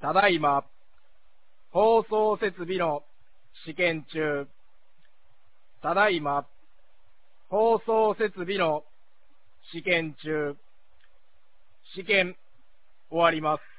ただいま、放送設備の試験中。ただいま、放送設備の試験中。試験終わります。